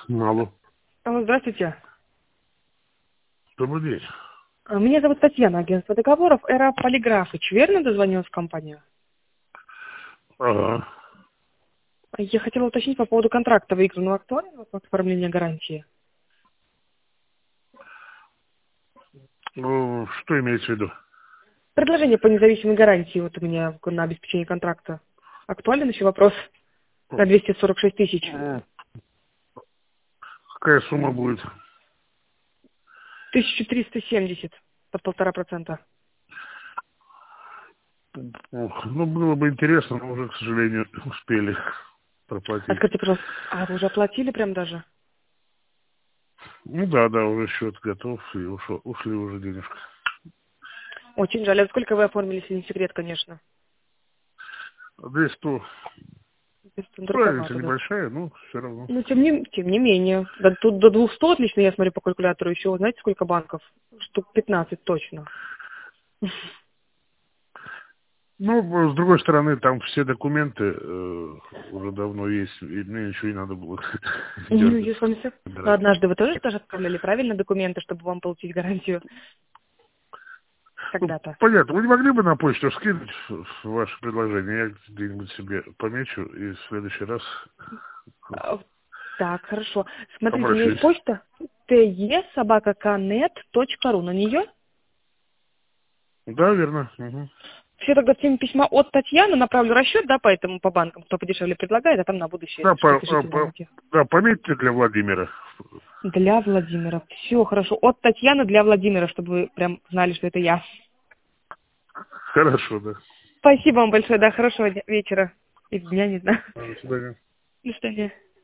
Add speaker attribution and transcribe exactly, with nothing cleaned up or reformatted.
Speaker 1: Алло.
Speaker 2: Алло, здравствуйте.
Speaker 1: Добрый день.
Speaker 2: А, Меня зовут Татьяна, агентство договоров «Эра Полиграфыч». Верно дозвонилась в компанию?
Speaker 1: Ага.
Speaker 2: Я хотела уточнить по поводу контракта выигранного актуального вопрос оформления гарантии.
Speaker 1: Ну, что имеется в виду?
Speaker 2: Предложение по независимой гарантии вот у меня на обеспечение контракта. Актуален еще вопрос на двести сорок шесть тысяч.
Speaker 1: Ну, какая сумма будет?
Speaker 2: тысяча триста семьдесят под полтора процента.
Speaker 1: Ох, ну, было бы интересно, но уже, к сожалению, успели
Speaker 2: А
Speaker 1: проплатить.
Speaker 2: скажите, пожалуйста, а вы уже оплатили прям даже?
Speaker 1: Ну да, да, уже счет готов, и ушел, ушли уже денежка.
Speaker 2: Очень жаль. А сколько вы оформили, если не секрет, конечно?
Speaker 1: двести, сто.
Speaker 2: Естественно,
Speaker 1: Разница
Speaker 2: дороговато, да.
Speaker 1: небольшая, но все равно.
Speaker 2: Ну, тем не, тем не менее. Да, тут до двухсот отлично, я смотрю по калькулятору. Еще, знаете, сколько банков? Штук пятнадцать точно.
Speaker 1: Ну, с другой стороны, там все документы э, уже давно есть, и мне ничего не надо было
Speaker 2: Ну, я
Speaker 1: дергать.
Speaker 2: с вами сог- Но
Speaker 1: собирать.
Speaker 2: однажды вы тоже тоже отправляли правильно документы, чтобы вам получить гарантию
Speaker 1: Ну,
Speaker 2: когда-то?
Speaker 1: понятно. Вы не могли бы на почту скинуть ваше предложение? Я где-нибудь себе помечу и в следующий раз
Speaker 2: А, Так, хорошо. Смотрите, у меня есть
Speaker 1: обращусь.
Speaker 2: почта те собака канет точка ру. На нее?
Speaker 1: Да, верно. Угу.
Speaker 2: Все тогда в теме письма от Татьяны направлю расчет, да, поэтому по банкам, кто подешевле предлагает, а там на будущее,
Speaker 1: Да,
Speaker 2: если что,
Speaker 1: по, а,
Speaker 2: пишите
Speaker 1: по-
Speaker 2: звоните.
Speaker 1: да, пометьте для Владимира.
Speaker 2: Для Владимира. Все хорошо. От Татьяны для Владимира, чтобы вы прям знали, что это я.
Speaker 1: Хорошо, да.
Speaker 2: Спасибо вам большое, да, хорошего дня- вечера. И дня, не знаю.
Speaker 1: До свидания.
Speaker 2: До свидания.